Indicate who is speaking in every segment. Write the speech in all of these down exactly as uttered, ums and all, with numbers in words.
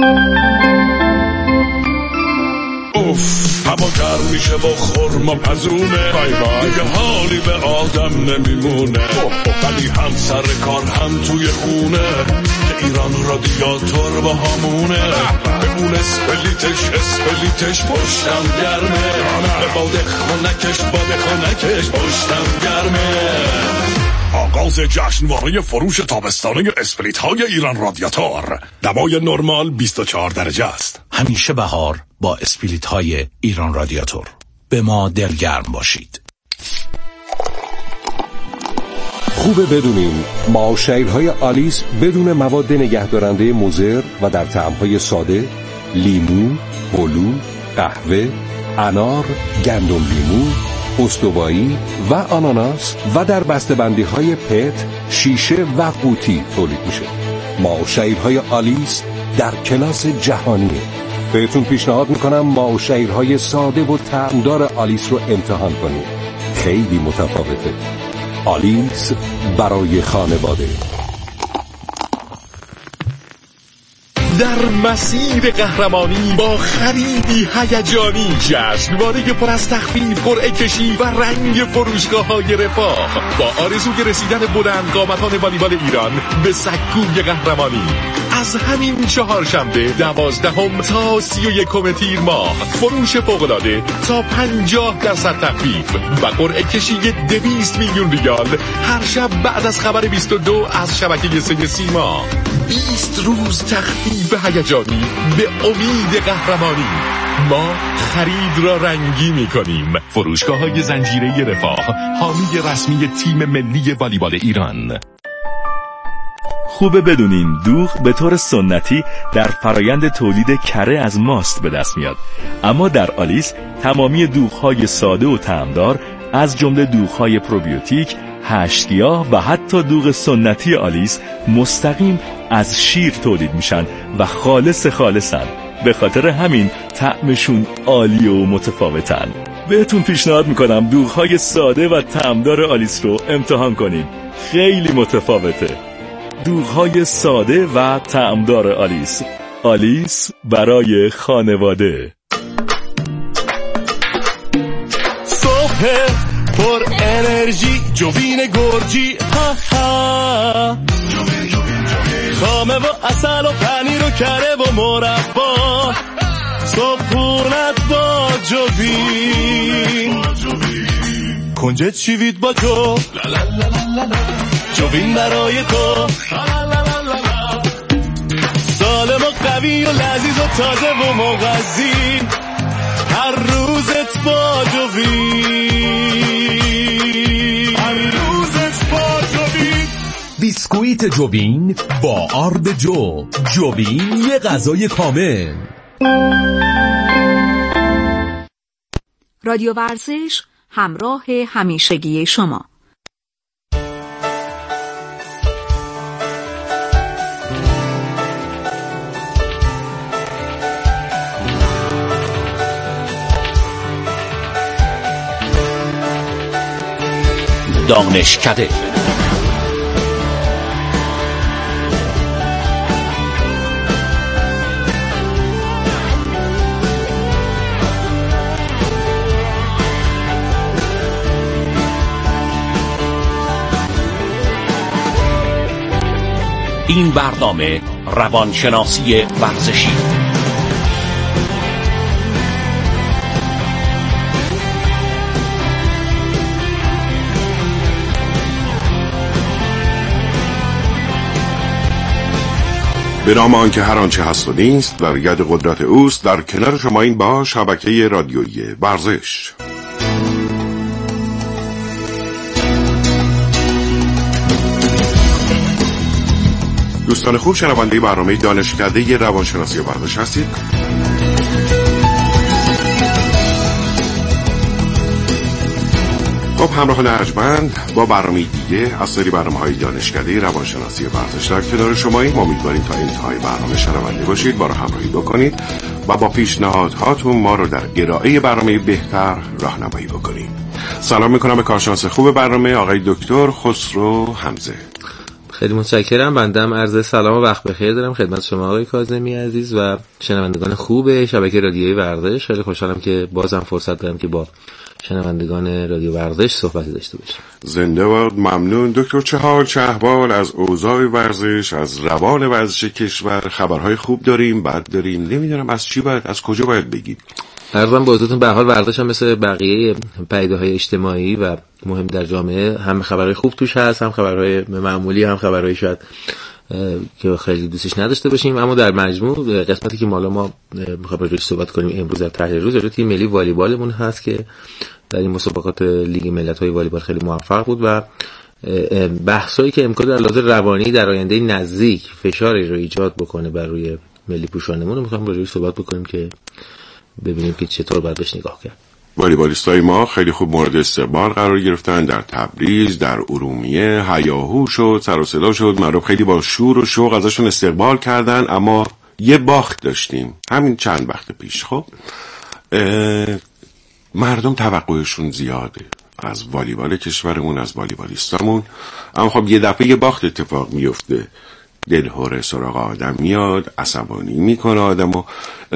Speaker 1: اوف هوا گرم میشه با خورما پزونه، دیگه حالی به آدم نمیمونه، ولی هم سر کار هم توی خونه، که ایران رادیاتور با همونه، بمون اسپلیتش اسپلیتش پشتم گرمه، به باد خونکش باد خونکش پشتم گرمه. آغاز جشنواره فروش تابستانه اسپریت های ایران رادیاتور. دمای نرمال بیست و چهار درجه است.
Speaker 2: همیشه بهار با اسپریت های ایران رادیاتور. به ما دلگرم باشید.
Speaker 3: خوبه بدونیم معاشرهای آلیس بدون مواد نگهدارنده مضر و در طعم‌های ساده، لیمو، هلو، قهوه، انار، گندم لیمو، استوایی و آناناس و در بسته‌بندی‌های پت، شیشه و قوطی تولید میشه. معاشرهای آلیس در کلاس جهانیه. بهتون پیشنهاد میکنم معاشرهای ساده و طعمدار آلیس رو امتحان کنید. خیلی متفاوته. آلیس برای خانواده.
Speaker 4: در مسیر قهرمانی با خریدی هیجانی، جشنواره پر از تخفیف، قرعه کشی و رنگ فروشگاه‌های رفاه، با آرزوی رسیدن بلند قامتان والیبال ایران به سکوی قهرمانی. از همین چهارشنبه دوازدهم تا سی و یکم تیر ماه، فروش فوق‌العاده تا پنجاه درصد تخفیف و قرعه کشی دویست میلیون ریال هر شب بعد از خبر بیست و دو از شبکه سه سیما. بیست روز تخفیف هیجانی به امید قهرمانی. ما خرید را رنگی می‌کنیم. فروشگاه‌های زنجیره رفاه، حامی رسمی تیم ملی والیبال ایران.
Speaker 5: خوبه بدونین دوغ به طور سنتی در فرایند تولید کره از ماست به دست میاد، اما در آلیس تمامی دوغ‌های ساده و طعمدار از جمله دوغ‌های پروبیوتیک، هشت‌گیاه و حتی دوغ سنتی آلیس مستقیم از شیر تولید میشن و خالص خالصن. به خاطر همین طعمشون عالی و متفاوتن. بهتون پیشنهاد میکنم دوغ‌های ساده و طعمدار آلیس رو امتحان کنید. خیلی متفاوته. دوغ‌های ساده و طعمدار آلیس. آلیس برای خانواده.
Speaker 4: صبح پر انرژی، جوین گرجی، ها ها، خامه و اصل و پنیر و کره و مربا، صبحونت با جوین، کنجد شیوید با تو، جوین برای تو، سالم و قوی و لذیذ و تازه و مغذی، هر روزت با جوین، هر روزت با جوین.
Speaker 6: بیسکویت جوین با آرد جو. جوین یه غذای کامل.
Speaker 7: رادیو ورزش، همراه همیشگی شما.
Speaker 2: دانشکده. این برنامه روانشناسی ورزشی.
Speaker 8: به نام آنکه هر آنچه هست و نیست در ید قدرت اوست، در کنار شما این با شبکه رادیویی ورزش. دوستان خوب، شنونده برنامه دانشکده روانشناسی ورزش هستید. خب همراهان ارجمند، با برنامه دیگه از سری برنامه‌های دانشکده روانشناسی ورزش در کنار شماییم. امیدواریم تا انتهای برنامه شنونده باشید، ما رو همراهی بکنید و با پیشنهادهاتون ما رو در ارائه برنامه بهتر راهنمایی بکنید. سلام میکنم به کارشناس خوب برنامه آقای دکتر خسرو حمزه.
Speaker 9: خیلی متشکرم. بندم عرض سلام و وقت بخیر دارم خدمت شما آقای کاظمی عزیز و شنوندگان خوب شبکه رادیویی ورزش. خیلی خوشحالم که بازم فرصت دارم که با شنوندگان رادیو ورزش صحبتی داشته باشیم.
Speaker 8: زنده باد. ممنون دکتر چهار چهبال. از اوضاع ورزش، از روال ورزش کشور خبرهای خوب داریم، بد داریم، نمیدونم از چی باید، از کجا باید بگیم.
Speaker 9: عرضم با حضورتون به حال ورزش هم مثل بقیه پدیده‌های اجتماعی و مهم در جامعه هم خبرهای خوب توش هست، هم خبرهای معمولی، هم خبرهای شاید که خیلی دوستش نداشته باشیم. اما در مجموع قسمتی که مالا ما می‌خوایم راجعش صحبت کنیم امروز در تحلیل روز، راجع تیم ملی والیبالمون هست که در این مسابقات لیگ ملت‌های والیبال خیلی موفق بود و بحثایی که امکان در لحاظ روانی در آینده نزدیک فشاری رو ایجاد بکنه بر روی ملی پوشانمون رو می‌خوایم راجعش صحبت بکنیم که ببینیم که چطور باید بهش نگاه کرد.
Speaker 8: والیبالیستای ما خیلی خوب مورد استقبال قرار گرفتن در تبریز، در ارومیه، هیاهو شد، سر و صدا شد، مردم خیلی با شور و شوق ازشون استقبال کردن. اما یه باخت داشتیم همین چند وقت پیش. خب مردم توقعشون زیاده از والیبال کشورمون، از والیبالیستامون، اما خب یه دفعه یه باخت اتفاق میفته، دلهوره سراغ آدم میاد، عصبانی میکنه آدمو.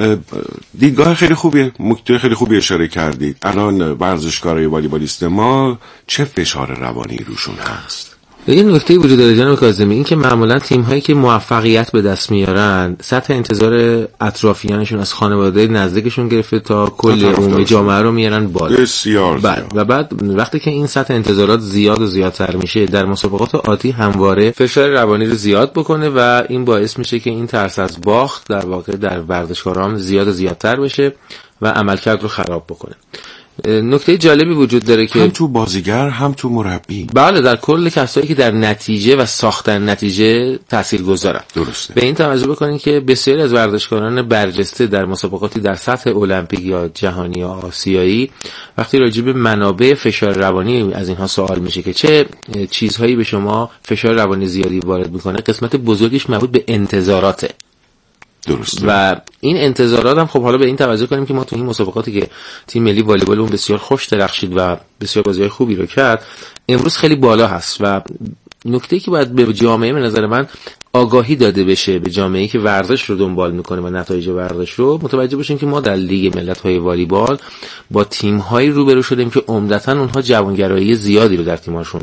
Speaker 8: دیدگاه خیلی خوبیه، نکته خیلی خوبی اشاره کردید. الان ورزشکارای والیبالیست ما چه فشار روانی روشون هست؟
Speaker 9: یه نکته وجود داره جناب کاظمی، این که معمولا تیم هایی که موفقیت به دست میارن سطح انتظار اطرافیانشون از خانواده نزدیکشون گرفته تا کل عموم جامعه رو میارن بالا.
Speaker 8: بسیار
Speaker 9: بعد و بعد وقتی که این سطح انتظارات زیاد و زیادتر میشه، در مسابقات آتی همواره فشار روانی رو زیاد بکنه و این باعث میشه که این ترس از باخت در واقع در ورزشکاران زیاد و زیادتر بشه و عملکرد رو خراب بکنه. نکته جالبی وجود داره که
Speaker 8: هم تو بازیگر هم تو مربی،
Speaker 9: بله، در کل کسایی که در نتیجه و ساختن نتیجه تاثیرگذارن.
Speaker 8: درسته.
Speaker 9: به این توجه بکنین که بسیاری از ورزشکاران برجسته در مسابقاتی در سطح المپیک یا جهانی یا آسیایی وقتی راجع به منابع فشار روانی از اینها سوال میشه که چه چیزهایی به شما فشار روانی زیادی وارد میکنه، قسمت بزرگیش مربوط به انتظاراته.
Speaker 8: درسته.
Speaker 9: و این انتظارات هم خب حالا به این توجه کنیم که ما تو این مسابقاتی که تیم ملی والیبالمون بسیار خوش درخشید و بسیار بازی‌های خوبی رو کرد امروز خیلی بالا هست و نکته‌ای که باید به جامعه به نظر من آگاهی داده بشه، به جامعه‌ای که ورزش رو دنبال میکنه و نتایج ورزش رو، متوجه بشیم که ما در لیگ ملت‌های والیبال با تیم‌هایی روبرو شدیم که عمدتاً اونها جوانگرایی زیادی رو در تیم‌هاشون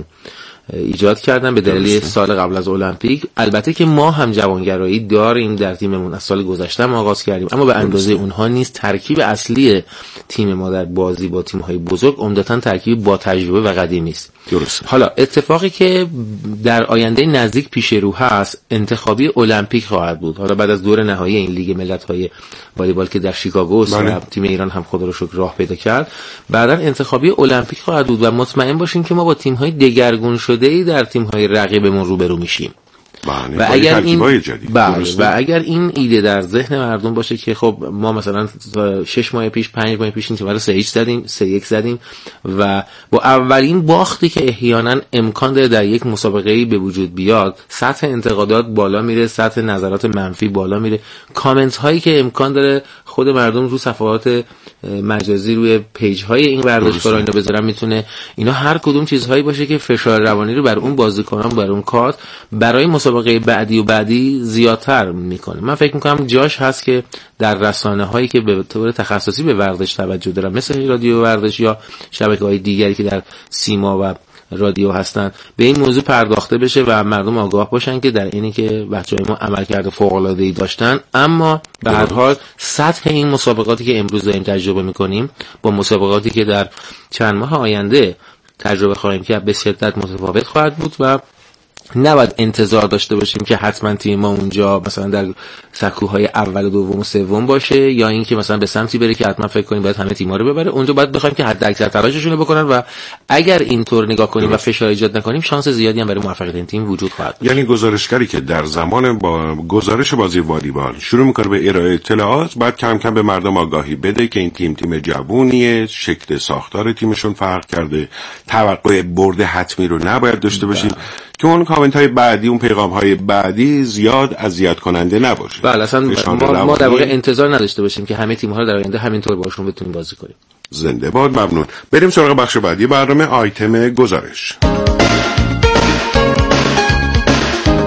Speaker 9: ایجاد کردن به دلیل سال قبل از المپیک. البته که ما هم جوانگرایی داریم در تیممون، از سال گذشته ما آغاز کردیم، اما به اندازه اونها نیست. ترکیب اصلی تیم ما در بازی با تیم‌های بزرگ عمدتاً ترکیب با تجربه و قدیمی است.
Speaker 8: درسته.
Speaker 9: حالا اتفاقی که در آینده نزدیک پیش رو هست انتخابی المپیک خواهد بود. حالا بعد از دور نهایی این لیگ ملت‌های والیبال که در شیکاگو است، تیم ایران هم خدا رو شکر راه پیدا کرد، بعداً انتخابی المپیک خواهد بود و مطمئن باشین که ما با تیم‌های دگرگون شده‌ای در تیم‌های رقیبمون روبرو میشیم.
Speaker 8: بله.
Speaker 9: و اگر این بله و اگر این ایده در ذهن مردم باشه که خب ما مثلا شش ماه پیش پنج ماه پیش این تیم رو سه هیچ زدیم، سه یک زدیم و با اولین باختی که احیانا امکان داره در یک مسابقه‌ای به وجود بیاد، سطح انتقادات بالا میره، سطح نظرات منفی بالا میره، کامنت هایی که امکان داره خود مردم رو صفحات مجازی روی پیج های این ورزشکارا اینا بذارن، میتونه اینا هر کدوم چیزهایی باشه که فشار روانی رو بر اون بازیکنان، بر اون کارت برای مسابقه بعدی و بعدی زیادتر میکنه. من فکر میکنم جاش هست که در رسانه هایی که به طور تخصصی به ورزش توجه دارن مثل رادیو ورزش یا شبکه‌های دیگری که در سیما و رادیو هستن به این موضوع پرداخته بشه و مردم آگاه باشن که در اینی که بچهای ما عملکرد فوق‌العاده‌ای داشتن، اما به هر حال سطح این مسابقاتی که امروز داریم تجربه میکنیم با مسابقاتی که در چند ماه آینده تجربه خواهیم کرد به شدت متفاوت خواهد بود و نباید انتظار داشته باشیم که حتما تیم ما اونجا مثلا در سکوهای اول و دوم و سوم باشه یا اینکه مثلا به سمتی بره که حتما فکر کنیم باید همه تیم‌ها رو ببره. اونجا باید بخوایم که حد اکثر تلاششون رو بکنن و اگر اینطور نگاه کنیم و فشار ایجاد نکنیم شانس زیادی هم برای موفقیت این تیم وجود خواهد داشت.
Speaker 8: یعنی گزارشگری که در زمان با گزارش بازی والیبال شروع میکنه به ارائه اطلاعات، بعد کم کم به مردم آگاهی بده که این تیم تیم جوونیه، شکل ساختار تیمشون فرق کرده، توقع برد حتمی رو نباید داشته باشیم که اون کامنت های بعدی، اون پیغام های بعدی زیاد اذیت کننده نباشه.
Speaker 9: بله اصلا ما, ما در واقع انتظار نداشته باشیم که همه تیم ها رو در آینده همینطور باشون بتونیم بازی کنیم.
Speaker 8: زنده باد. ممنون. بریم سراغ بخش بعدی برنامه، آیتم گزارش.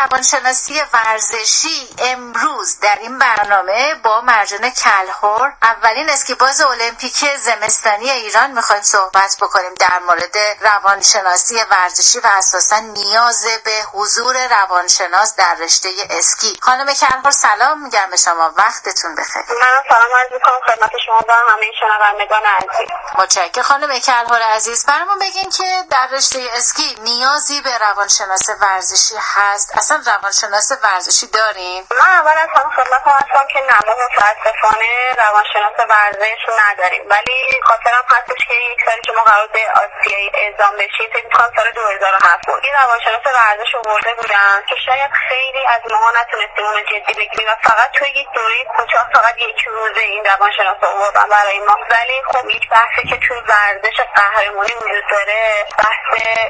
Speaker 10: روانشناسی ورزشی امروز در این برنامه با مرجان کلهر، اولین اسکیباز المپیک زمستانی ایران، میخوایم صحبت بکنیم در مورد روانشناسی ورزشی و اساساً نیاز به حضور روانشناس در رشته اسکی. خانم کلهر سلام میگم به شما، وقتتون بخیر.
Speaker 11: منم سلام عرض میکنم خدمت شما و همه شنوندگان عزیز.
Speaker 10: متشکرم. خانم کلهر عزیز، برامون بگین که در رشته اسکی نیازی به روانشناس ورزشی هست؟ اصلا روانشناس ورزشی دارین؟
Speaker 11: من اول از همه خدمتتون هستم که نه، ما متاسفانه روانشناس ورزش نداریم، ولی خاطرم هستش که یک سالی که ما قرار به آسیایی اعزام بشیم، فکر می‌کنم سال دو هزار و هفت بود، این روانشناس ورزش آورده بودن که شاید خیلی از ماها نتونستیم اون جدی بگیریم و فقط توی یک دوره کوتاه فقط یک روزه این روانشناس آوردن برای ما. ولی خب یک بحثی که توی ورزش قهرمانی وجود داره، بحث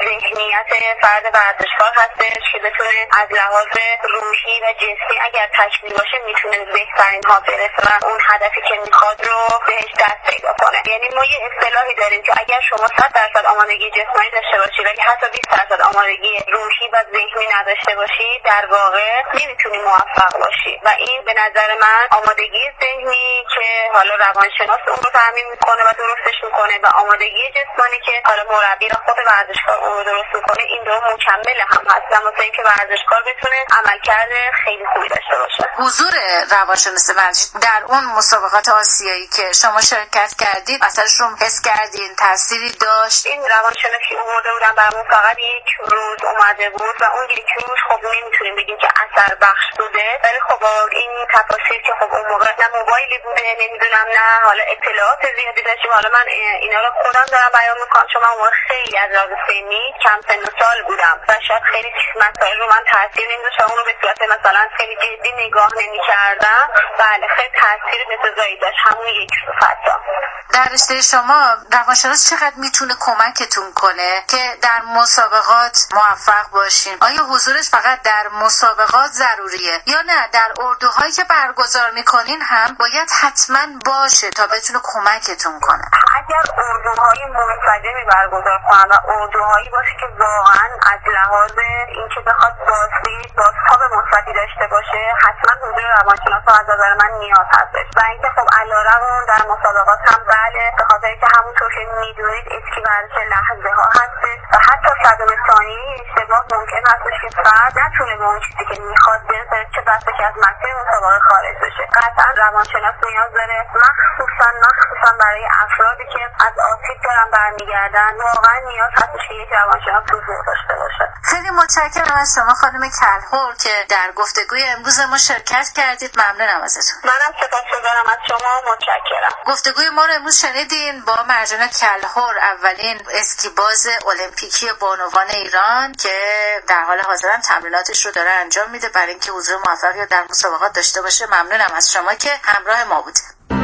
Speaker 11: ذهنیت فرد ورزشکار هستش که بتونه از لحاظ روحی و جسمی اگر تکمیل باشه میتونه بهترین ها برسه و اون هدفی که میخواد رو بهش دست پیدا کنه. یعنی ما یه اصطلاحی داریم که اگر شما صد درصد آمادگی جسمانی داشته باشی ولی حتی بیست درصد آمادگی روحی و ذهنی نداشته باشی، در واقع نمیتونی موفق باشی. و این به نظر من آمادگی ذهنی که حالا روانشناس اون رو تامین میکنه و درستش میکنه و آمادگی جسمانی که حالا مربی و خود ورزشکار اون رو درست میکنه، این دو مکمل هم هست واسه اینکه ورزشکار بتونه عملکرد خیلی خوبی داشته باشه.
Speaker 10: حضور روانشناس ورزشی در اون مسابقات آسیایی که شما شرکت کردید، اثرش رو حس کردین؟ تأثیری داشت؟
Speaker 11: این روانشناسی اومده بودن برامون فقط یک روز اومده بود و اون یک روز خب نمیتونیم بگیم که اثر بخش بوده، ولی خب این تفاصیل که خب اون موقع نه موبایلی بوده، نمیدونم نه حالا اطلاعات زیادی داشتیم. حالا من اینا رو خودم دارم بیان میکنم چون من اون خیلی از لحاظ سنی کم سن و سال بودم و شاید خیلی مسائل رو من تاثیر نمیذاشتم، اون رو به صورت مثلا خیلی جدی نگاه نمیکردم. بله خیلی تاثیر بسزایی داشت همون یک روز. حتی
Speaker 10: در رشته شما روانشناس چقدر میتونه کمکتون کنه که در مسابقات موفق باشین؟ آیا حضورش فقط در مسابقات ضروریه یا نه در اردوهایی که برگزار میکنین هم باید حتما باشه تا بتونه کمکتون کنه؟
Speaker 11: اگر اردوهای منسجمی برگزار کنن و اردوهایی باشه که واقعا از لحاظ اینکه بخواد بازدید بازتاب مثبتی داشته باشه، حتما حضور روانشناس از نظر من نیاز هستش. و اینکه خب علیرغم در مسابقات هم بله، به خاطر که همونطور که میدونید اسکی ورزش لحظه ها هستش و حتی صدم ثانیه اشتباه ممکن هستش که فرد نتونه به اون چیزی که میخواد برسه، چه بسا که از مسیر مسابقه خارج بشه. قطعا روانشناس نیاز داره، مخصوصا مخصوصا برای افرادی که از آسیب دارن برمیگردن، واقعا نیاز هستش که یک روانشناس حضور داشته باشه.
Speaker 10: خیلی متشکرم از شما خانم کلهر که در گفتگوی امروز ما شرکت کردید. ممنونم ازتون.
Speaker 11: منم سپاسگزارم از شما، متشکرم.
Speaker 10: گفتگوی ما رو امروز شنیدین با مرجان کلهر، اولین اسکیباز المپیکی بانوان ایران که در حال حاضر هم تمریناتش رو داره انجام میده برای اینکه حضور موفقی در مسابقات داشته باشه. ممنونم از شما که همراه ما بودید.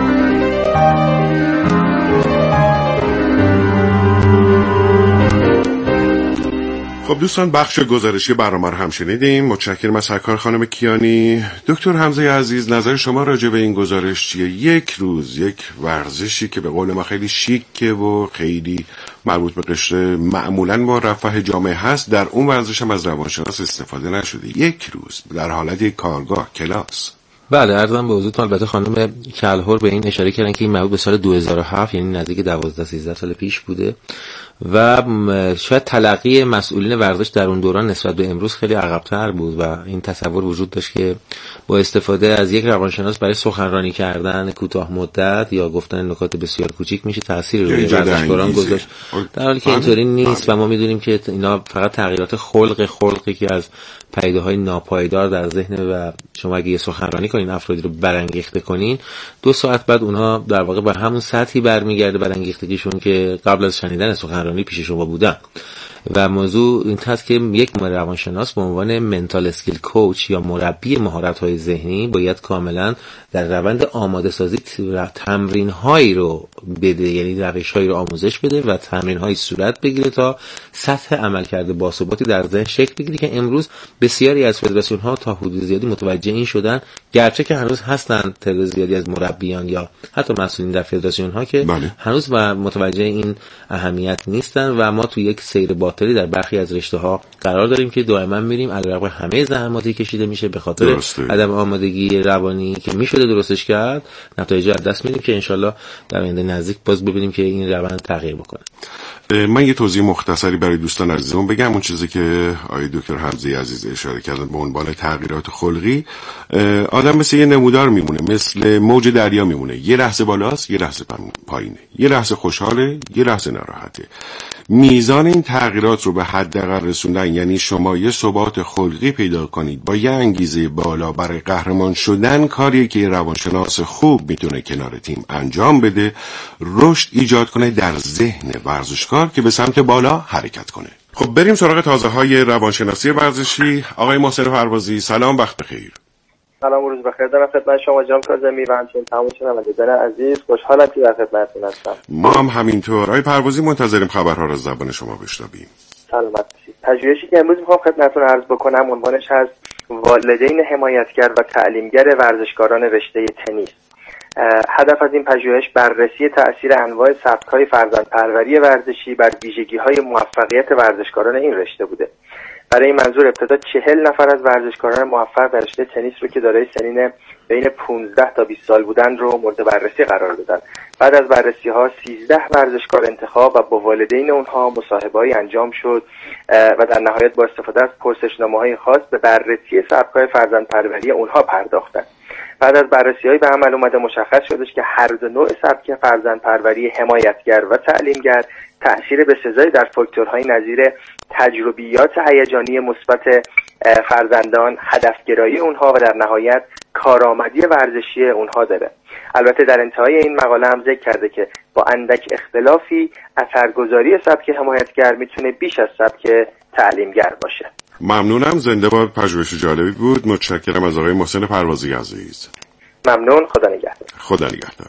Speaker 8: خب دوستان، بخش گزارشی برنامه رو هم شنیدیم. متشکرم از سرکار خانم کیانی. دکتر حمزه عزیز، نظر شما راجع به این گزارش چیه؟ یک روز یک ورزشی که به قول ما خیلی شیکه و خیلی مربوط به قشر معمولاً با رفاه جامعه هست، در اون ورزش هم از روانشناس استفاده نشده. یک روز در حالت یک کارگاه کلاس.
Speaker 9: بله، عرضم به حضورتون. البته خانم کلهر به این اشاره کردن که این مربوط به سال دو هزار و هفت، یعنی نزدیک دوازده سیزده سال پیش بوده و شاید تلقی مسئولین ورزش در اون دوران نسبت به امروز خیلی عقب‌تر بود و این تصور وجود داشت که با استفاده از یک روانشناس برای سخنرانی کردن کوتاه مدت یا گفتن نکات بسیار کوچیک میشه تاثیر روی ورزشکاران گذاشت، در حالی که اینطوری نیست و ما میدونیم که اینا فقط تغییرات خلق خلقی که از پیداهای ناپایدار در ذهن و شما اگه یه سخنرانی کنین افرادی رو برانگیخته کنین، دو ساعت بعد اونها در واقع به همون سطحی برمیگرده برانگیختگیشون که قبل از شنیدن سخنرانی پیش شما بودن. و موضوع این هست که یک روانشناس به عنوان منتال اسکیل کوچ یا مربی مهارت‌های ذهنی باید کاملا در روند آماده سازی تمرین‌هایی رو بده، یعنی روش‌هایی رو آموزش بده و تمرین‌هایی صورت بگیره تا سطح عملکرد باثباتی در ذهن شکل بگیره که امروز بسیاری از فدراسیون‌ها تا حدود زیادی متوجه این شدن، گرچه که هنوز هستن تعداد زیادی از مربیان یا حتی مسئولین در فدراسیون‌ها که بله. هنوز متوجه این اهمیت نیستن و ما تو یک سیر با خاطری در برخی از رشته‌ها قرار داریم که دائما میریم علیرغم همه زحماتی کشیده میشه به خاطر درسته. عدم آمادگی روانی که میشده درستش کرد، نتایج از دست میدیم که انشالله در آینده نزدیک باز ببینیم که این روند تغییر بکنه.
Speaker 8: من یه توضیح مختصری برای دوستان عزیزمون بگم. اون چیزی که آقای دکتر حمزه عزیز اشاره کردن به عنوان تغییرات خلقی، آدم مثل یه نمودار میمونه، مثل موج دریا میمونه، یه لحظه بالاست یه لحظه پایینه، یه لحظه خوشحاله یه لحظه ناراحته. میزان این تغییرات رو به حداقل رسوندن، یعنی شما یه ثبات خلقی پیدا کنید با یه انگیزه بالا برای قهرمان شدن، کاریه که یه روانشناس خوب میتونه کنار تیم انجام بده، رشد ایجاد کنه در ذهن ورزشکار که به سمت بالا حرکت کنه. خب بریم سراغ تازه های روانشناسی ورزشی. آقای محسن پروازی سلام، وقت بخیر.
Speaker 12: سلام و روز بخیر دارم خدمت شما جناب کاظمی و همچنین تمام شنوندگان عزیز. خوشحالم که در خدمتتون هستم.
Speaker 8: ما هم همینطور. آقای پروازی منتظریم خبرها را از زبان شما بشنویم.
Speaker 12: سلامت باشید. پژوهشی که امروز میخوام خدمتتون عرض بکنم عنوانش هست والدین حمایتگر و تعلیمگر ورزشکاران رشته تنیس. هدف از این پژوهش بررسی تأثیر انواع سبک‌های فرزندپروری ورزشی بر ویژگی‌های موفقیت ورزشکاران این رشته بوده. برای این منظور ابتدا چهل نفر از ورزشکاران موفق در رشته تنیس رو که دارای سنین بین پانزده تا بیست سال بودن رو مورد بررسی قرار دادن. بعد از بررسی ها سیزده ورزشکار انتخاب و با والدین اونها مصاحبه‌ای انجام شد و در نهایت با استفاده از پرسشنامه‌های خاص به بررسی سبک‌های فرزندپروری اونها پرداختن. بعد از بررسی‌های به عمل اومده مشخص شدش که هر دو نوع سبک فرزندپروری حمایتگر و تعلیمگر تأثیر بسزایی در فاکتورهای نظیر تجربیات هیجانی مثبت فرزندان، هدفگرایی اونها و در نهایت کارآمدی ورزشی اونها داره. البته در انتهای این مقاله هم ذکر کرده که با اندک اختلافی اثرگذاری سبک حمایتگر میتونه بیش از سبک تعلیمگر باشه.
Speaker 8: ممنونم، زنده باد. پژوهش جالبی بود. متشکرم از آقای محسن پروازی عزیز.
Speaker 12: ممنون. خدا نگهدار.
Speaker 8: خدا نگهدار.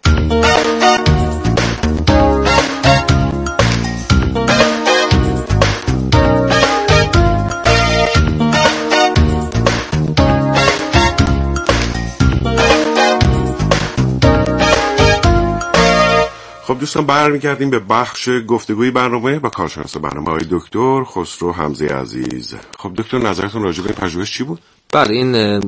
Speaker 8: خب دوستان برمیگردیم به بخش گفتگوی برنامه با کارشناس برنامه های دکتر خسرو حمزه عزیز. خب دکتر نظرتون راجع به این پژوهش چی بود؟
Speaker 9: بله، این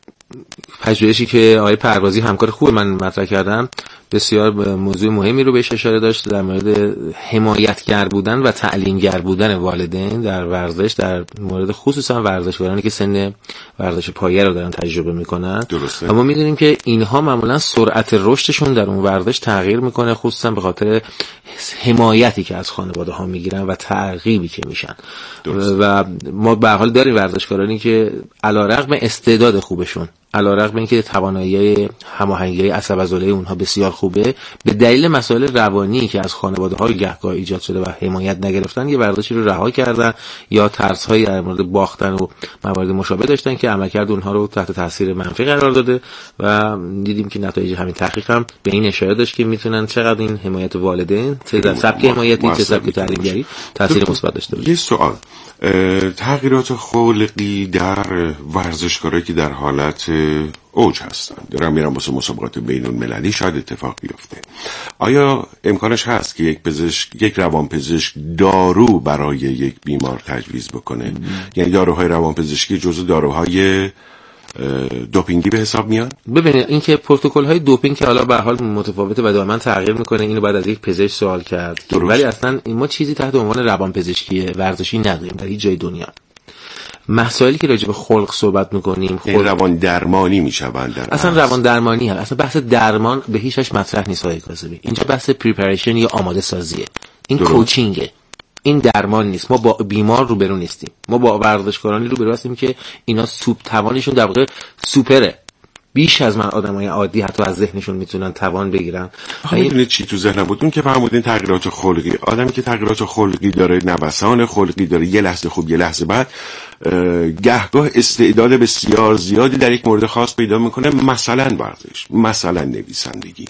Speaker 9: پژوهشی که آقای پروازی همکار خوب من مطرح کردن بسیار موضوع مهمی رو بهش اشاره داشت در مورد حمایتگر بودن و تعلیمگر بودن والدین در ورزش، در مورد خصوصا ورزشکارانی که سن ورزش پایه رو دارن تجربه میکنن.
Speaker 8: درسته.
Speaker 9: اما میدونیم که اینها معمولا سرعت رشدشون در اون ورزش تغییر میکنه، خصوصا به خاطر حمایتی که از خانواده ها میگیرن و ترغیبی که میشن. درسته. و ما به هر حال داریم ورزشکارانی که علیرغم استعداد خوبشون، علیرغم اینکه توانایی هماهنگی عصب عضله اونها بسیار خوبه، به دلیل مسائل روانی که از خانواده‌های گهگاه ایجاد شده و حمایت نگرفتن یه ورزشی رو رها کردن یا ترس‌هایی در مورد باختن و موارد مشابه داشتن که عملکرد اونها رو تحت تاثیر منفی قرار داده و دیدیم که نتایج همین تحقیق هم به این اشاره داشت که میتونن چقدر این حمایت والدین، چه سبک حمایتی چه سبک تعلیمگری تاثیر مثبت داشته باشه.
Speaker 8: یه سوال، تغییرات خلقی در ورزشکارایی که در حالت اوج هستن، دارم میرم واسه مسابقات بین المللی شاید اتفاق بیفته، آیا امکانش هست که یک پزشک، یک روانپزشک دارو برای یک بیمار تجویز بکنه؟ یعنی داروهای روانپزشکی جزو داروهای دوپینگی به حساب میاد؟
Speaker 9: ببینید اینکه پروتکل های دوپینگ که حالا به هر حال متفاوته و دائما تغییر میکنه، اینو بعد از یک پزشک سوال کرد. ولی اصلا ما چیزی تحت عنوان روانپزشکی ورزشی نداریم در هیچ جای دنیا. مسائلی که راجع به خلق صحبت میکنیم
Speaker 8: خلق روان درمانی میشوند،
Speaker 9: اصلا روان درمانی هست، اصلا بحث درمان به هیچش مطرح نیست آقای کاظمی. اینجا بحث پریپریشن یا آماده سازیه، این کوچینگه، این درمان نیست. ما با بیمار روبرو نیستیم، ما با ورزشکارانی روبرو هستیم که اینا سوپ توانشون در واقع سوپره، بیش از من آدمای عادی حتی از ذهنشون میتونن توان بگیرن.
Speaker 8: میدونید چی تو ذهنم بود؟ اون که فرمودین تغییرات خلقی، آدمی که تغییرات خلقی داره، نوسان خلقی داره، یه لحظه خوب یه لحظه بعد گهگاه استعداد بسیار زیادی در یک مورد خاص پیدا میکنه، مثلا ورزش، مثلا نویسندگی،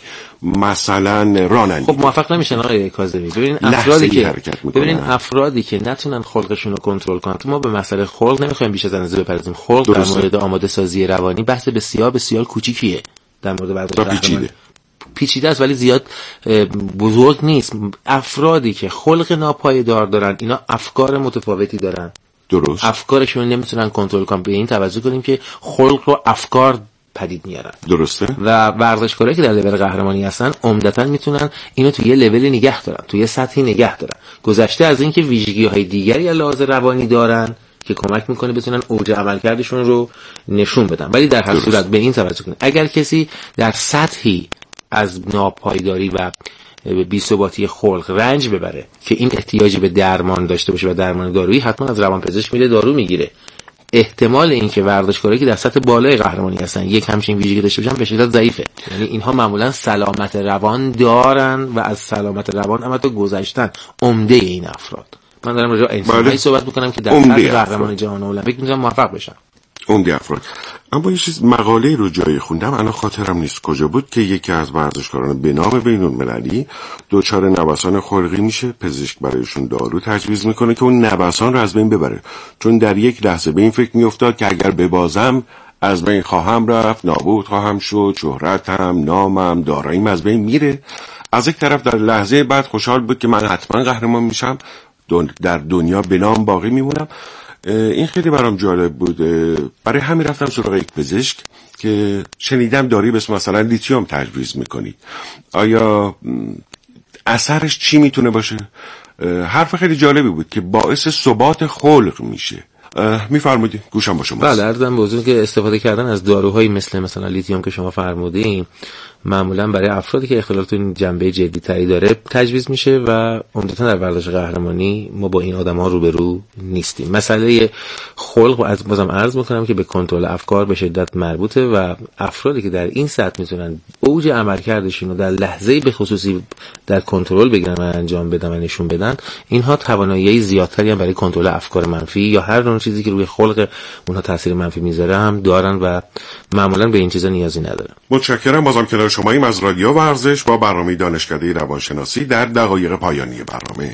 Speaker 8: مثلا رانندگی.
Speaker 9: خب موفق نمیشن آقای کاظمی. ببینین افرادی که ببینین افرادی که نتونن خلقشون رو کنترل کنن، ما به مسئله خلق نمیخوایم بیش از اندازه بپردازیم. خلق در مورد آماده سازی روانی بحث بسیار بسیار کوچیکیه. در مورد ورزش پیچیده است ولی زیاد بزرگ نیست. افرادی که خلق ناپایدار دارن اینا افکار متفاوتی دارن.
Speaker 8: درست.
Speaker 9: افکارشون نمیتونن کنترل کنن. به این توجه کنیم که خلق رو افکار پدید میارن.
Speaker 8: درسته.
Speaker 9: و ورزشکارایی که در لول قهرمانی هستن عمدتاً میتونن اینو توی یه لول نگه دارن، توی سطحی نگه دارن. گذشته از اینکه ویژگی‌های دیگری علاوه روانی دارن که کمک میکنه بتونن اوج عملکردشون رو نشون بدن. ولی در هر صورت به این توجه کنید اگر کسی در سطحی از ناپایداری و بی‌ثباتی خلق رنج ببره که این احتیاجی به درمان داشته باشه و درمان دارویی، حتما از روانپزشک میره دارو میگیره. احتمال اینکه ورزشکارایی که در سطح بالای قهرمانی هستن یک همچین ویژگی داشته باشن به شدت ضعیفه. یعنی اینها معمولا سلامت روان دارن و از سلامت روان اما تو گذشتن عمده این افراد. من دارم راجع به انسان‌هایی صحبت می‌کنم که در سطح قهرمانی جهان المپیک می‌تونن موفق بشن.
Speaker 8: عمده افراد. اما یه چیز مقاله رو جایی خوندم الان خاطرم نیست کجا بود که یکی از ورزشکاران به نام بین‌المللی دچار نوسان خلقی میشه، پزشک برایشون دارو تجویز میکنه که اون نوسان رو از بین ببره، چون در یک لحظه به این فکر میافتاد که اگر ببازم از بین خواهم رفت، نابود خواهم شد، شهرتم، نامم، داراییم از بین میره. از یک طرف در لحظه بعد خوشحال بود که من حتما قهرمان میشم، در دنیا به نام باقی میمونم. این خیلی برام جالب بود، برای همین رفتم سراغ یک پزشک که شنیدم داری به اسم مثلا لیتیوم تجویز میکنید، آیا اثرش چی میتونه باشه؟ حرف خیلی جالبی بود که باعث ثبات خلق میشه. میفرمودید گوشم با شما.
Speaker 9: بله، عرضم به حضور که استفاده کردن از داروهایی مثل مثلا لیتیوم که شما فرمودین معمولا برای افرادی که اختلالات این جنبه جدی تری داره تجویز میشه و عمدتاً در ورزش قهرمانی ما با این آدما روبرو نیستیم. مسئله خلق و از بازم عرض میکنم که به کنترل افکار به شدت مربوطه و افرادی که در این سطح میتونن اوج عملکردشون رو در لحظه‌ای به خصوصی در کنترل بگیرن و انجام بدن و نشون بدن، اینها توانایی زیادتری هم برای کنترل افکار منفی یا هر نوع چیزی که روی خلق اونها تاثیر منفی میذاره هم دارن و معمولا به این چیزا نیازی ندارن.
Speaker 8: متشکرم. بازم کنار شماییم از رادیو ورزش با برنامه دانشکده روانشناسی در دقایق پایانی برنامه.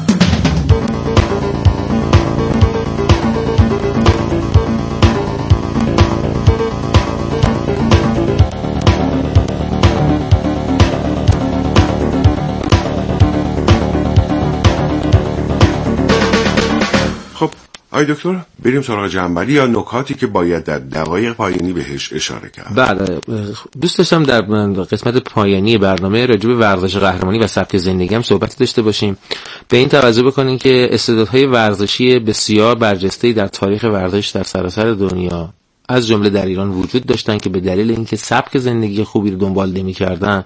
Speaker 8: آی دکتر بریم سراغ جنبندی یا نکاتی که باید در دقایق پایانی بهش اشاره کرد.
Speaker 9: بله، دوست داشتم در قسمت پایانی برنامه راجع به ورزش قهرمانی و سبک زندگی هم صحبت داشته باشیم. به این توجه بکنین که استعدادهای ورزشی بسیار برجسته‌ای در تاریخ ورزش در سراسر دنیا از جمله در ایران وجود داشتن که به دلیل اینکه سبک زندگی خوبی رو دنبال نمی‌کردن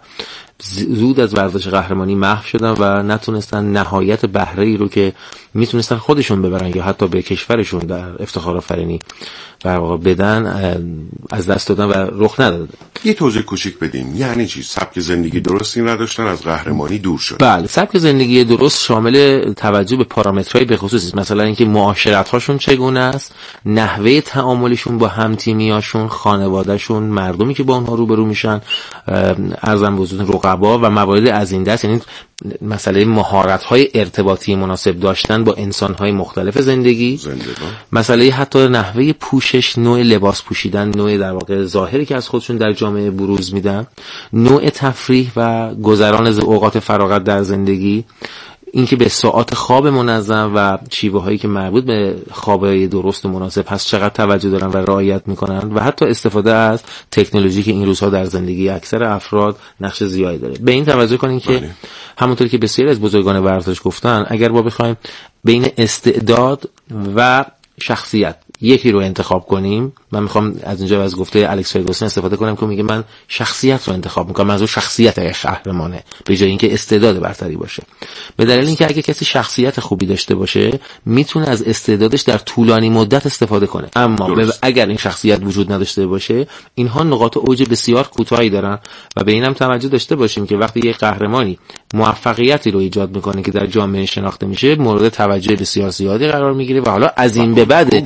Speaker 9: زود از ورزش قهرمانی محو شدن و نتونستن نهایت بهره‌ای رو که میتونستن خودشون ببرن یا حتی به کشورشون در افتخار آفرینی در واقع بدن از دست دادن و رخ ندادن.
Speaker 8: یه توضیح کوچیک بدیم یعنی چی؟ سبک زندگی درستی نداشتن، از قهرمانی دور شدن.
Speaker 9: بله، سبک زندگی درست شامل توجه به پارامترهای به خصوص مثلا اینکه معاشرت‌هاشون چگونه است، نحوه تعاملشون با هم‌تیمیاشون، خانواده‌شون، مردمی که با اونها روبرو میشن، ارزم به حضور رقبا و موارد از این دست، یعنی مسئله مهارت‌های ارتباطی مناسب داشتن با انسان‌های مختلف زندگی، زندگی. مسئله حتی نحوه پوشش، نوع لباس پوشیدن، نوع در واقع ظاهری که از خودشون در جامعه بروز میدن، نوع تفریح و گذران اوقات فراغت در زندگی، اینکه به ساعات خواب منظم و شیوه هایی که مربوط به خوابهای درست و مناسب هست چقدر توجه دارن و رعایت میکنن و حتی استفاده از تکنولوژی که این روزها در زندگی اکثر افراد نقش زیادی داره. به این توجه کنین که همونطور که بسیاری از بزرگان ورزش گفتن اگر ما بخوایم بین استعداد و شخصیت یکی رو انتخاب کنیم، من میخوام از اینجا از گفته الکس فرگوسن استفاده کنم که میگه من شخصیت رو انتخاب میکنم، منظور شخصیت قهرمانه به جای اینکه استعداد برتری باشه. به دلیل اینکه اگه کسی شخصیت خوبی داشته باشه میتونه از استعدادش در طولانی مدت استفاده کنه، اما اگر این شخصیت وجود نداشته باشه اینها نقاط اوج بسیار کوتاهی دارن و به اینم توجه داشته باشیم که وقتی یک قهرمانی موفقیتی رو ایجاد میکنه که در جامعه شناخته میشه مورد توجه بسیار زیادی قرار میگیره و حالا از این به بعد که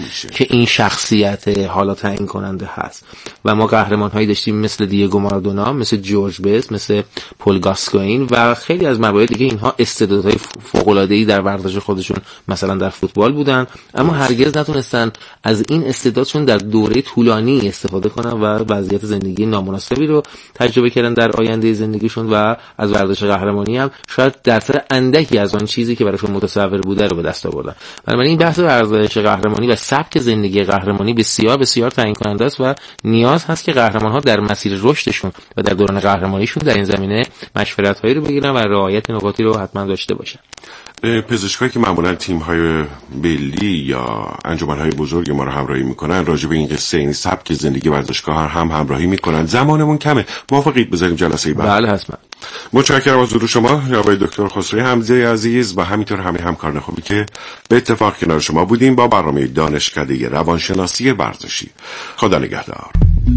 Speaker 9: که این شخصیت حالا تعیین کننده هست. و ما قهرمان هایی داشتیم مثل دیگو مارادونا، مثل جورج بست، مثل پل گاسکوئین و خیلی از موارد دیگه. اینها استعدادهای فوق العاده ای در ورزش خودشون مثلا در فوتبال بودن، اما هرگز نتونستن از این استعدادشون در دوره طولانی استفاده کنن و وضعیت زندگی نامناسبی رو تجربه کردن در آینده زندگیشون و از ورزش قهرمانی هم شاید درصد اندکی از آن چیزی که براشون متصور بوده رو به دست آوردن. بنابراین این بحث ورزش قهرمانی و سبک زندگی قهرمانی بسیار بسیار تعیین کننده است و نیاز هست که قهرمان‌ها در مسیر رشدشون و در دوران قهرمانیشون در این زمینه مشورت‌هایی رو بگیرن و رعایت نکاتی رو حتما داشته باشن.
Speaker 8: پزشکایی که معمولا تیم‌های ملی یا انجمن‌های بزرگ ما رو همراهی میکنن راجع به این قصه، این سبک زندگی ورزشکار هم همراهی میکنن. زمانمون کمه، موافقید بذاریم جلسه بعد؟
Speaker 9: بله حتما.
Speaker 8: متشکرم از حضور شما جناب دکتر خسروی حمزه عزیز و همینطور همه همکاران خوبی که به اتفاق کنار شما بودیم با برنامه دانشکده روانشناسی ورزشی. خدا نگهدار.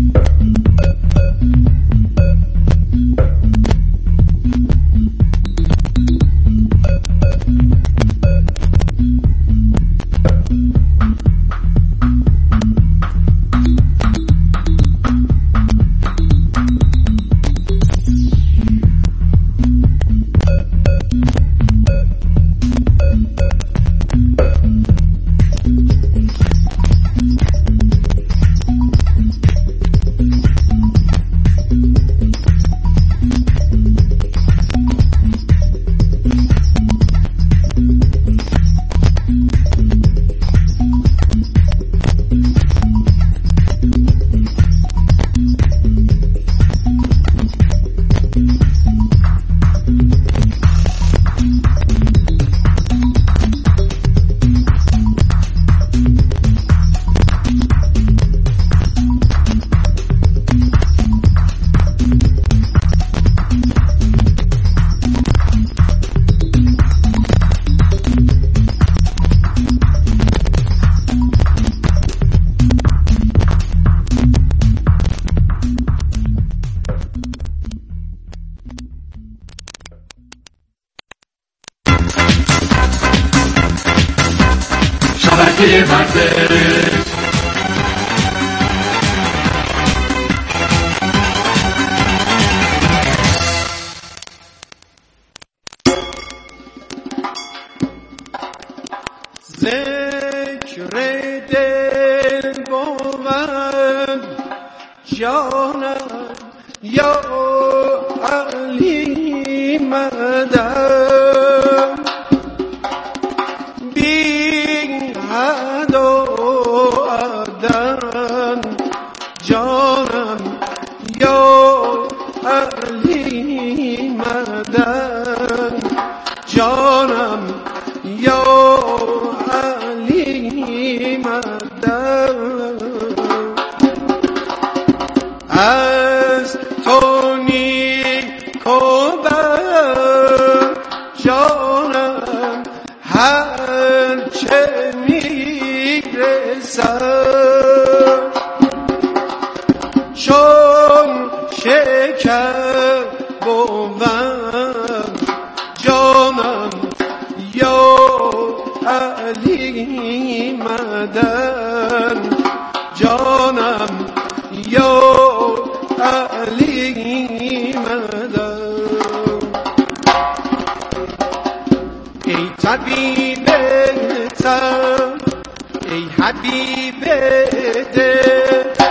Speaker 13: ذکر دل بود جانم یا علی مدد بی حد و عدن جانم یا علی مدد جانم یا علی مدد از تو نیک و بد جانم هر چه میرسد چون شکر بودم جانم یا علی مدد جانم یا علی مدد ای طبیب تن ای حبیب دل